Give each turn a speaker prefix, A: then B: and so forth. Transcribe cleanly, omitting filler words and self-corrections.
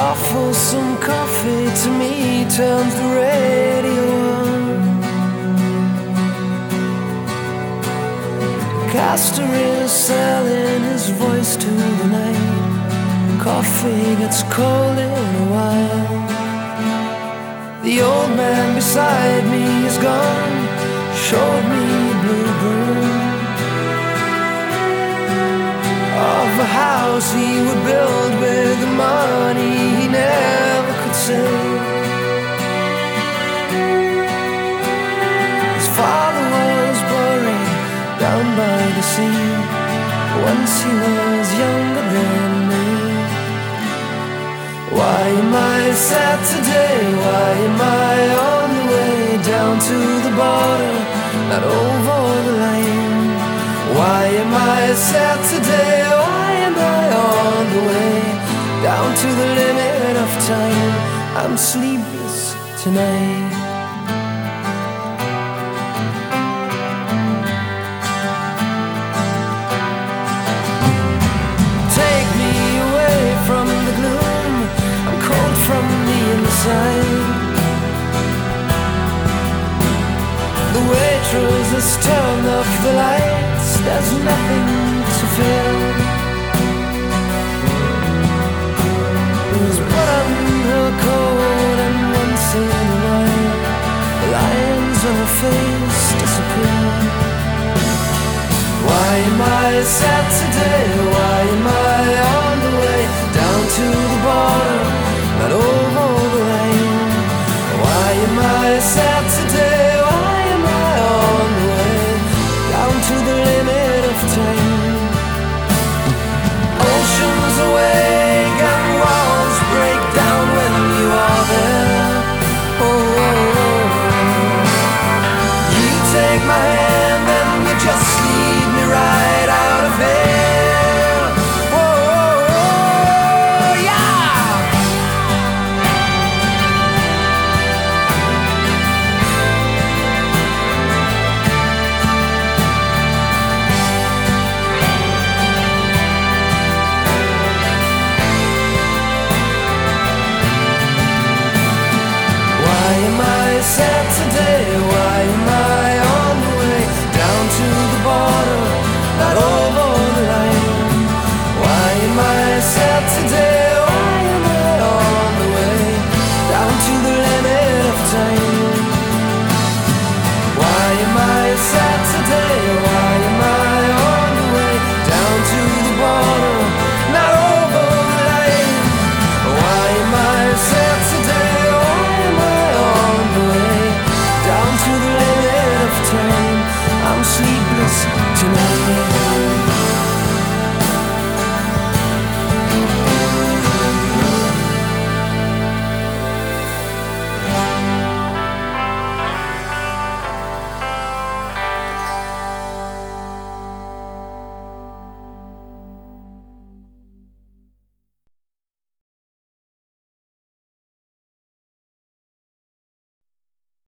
A: offers some coffee to me, turns the radio on. Castor is selling his voice to the night. Coffee gets cold in a while. The old man beside me is gone, showed me a blueprint of a house he would build with the money he never could save. His father was buried down by the sea once he was younger than me. Why am I sad today? Why am I on the way down to the border, not over the line? Why am I sad today? Why am I on the way down to the limit of time? I'm sleepless tonight. Take me away from the gloom, I'm cold from the inside. The waitress has turned off the lights, there's nothing to feel. She's put on her coat and once in a while the lines on her face disappear. Why am I sad today? Why am I on the way down to the border, not over the line? Why am I sad today? Why am I on the way down to the limit of time? Oceans awake and walls break down when you are there. Oh, oh, oh. You take my hand and you just lead me right out of here. Oh, oh, oh, yeah. Why am I sad today? Why am I on the way down to the border, not over